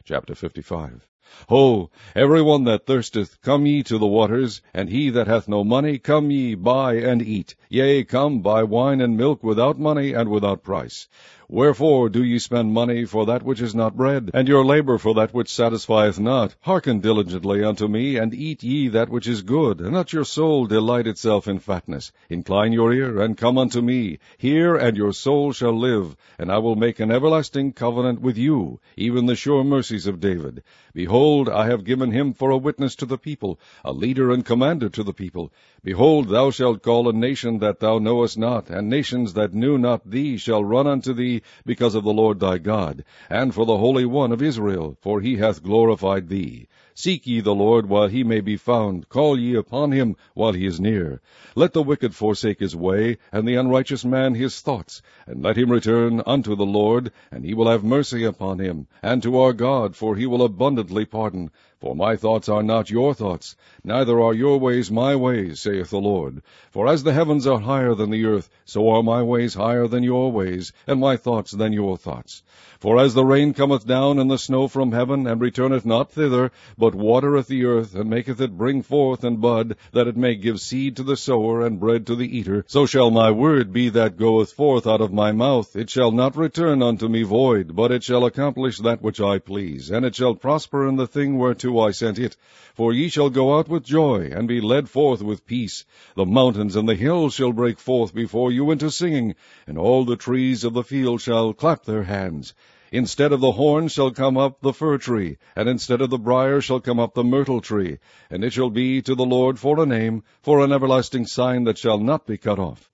Chapter 55. Ho, every one that thirsteth, come ye to the waters, and he that hath no money, come ye, buy and eat. Yea, come, buy wine and milk without money and without price. Wherefore do ye spend money for that which is not bread, and your labor for that which satisfieth not? Hearken diligently unto me, and eat ye that which is good, and let your soul delight itself in fatness. Incline your ear, and come unto me. Hear, and your soul shall live, and I will make an everlasting covenant with you, even the sure mercies of David. Behold, I have given him for a witness to the people, a leader and commander to the people. Behold, thou shalt call a nation that thou knowest not, and nations that knew not thee shall run unto thee, because of the Lord thy God, and for the Holy One of Israel, for he hath glorified thee. Seek ye the Lord while he may be found, call ye upon him while he is near. Let the wicked forsake his way, and the unrighteous man his thoughts, and let him return unto the Lord, and he will have mercy upon him, and to our God, for he will abundantly pardon. For my thoughts are not your thoughts, neither are your ways my ways, saith the Lord. For as the heavens are higher than the earth, so are my ways higher than your ways, and my thoughts than your thoughts. For as the rain cometh down and the snow from heaven, and returneth not thither, but watereth the earth, and maketh it bring forth and bud, that it may give seed to the sower and bread to the eater, so shall my word be that goeth forth out of my mouth. It shall not return unto me void, but it shall accomplish that which I please, and it shall prosper in the thing whereto I sent it. For ye shall go out with joy, and be led forth with peace. The mountains and the hills shall break forth before you into singing, and all the trees of the field shall clap their hands. Instead of the horn shall come up the fir tree, and instead of the brier shall come up the myrtle tree. And it shall be to the Lord for a name, for an everlasting sign that shall not be cut off.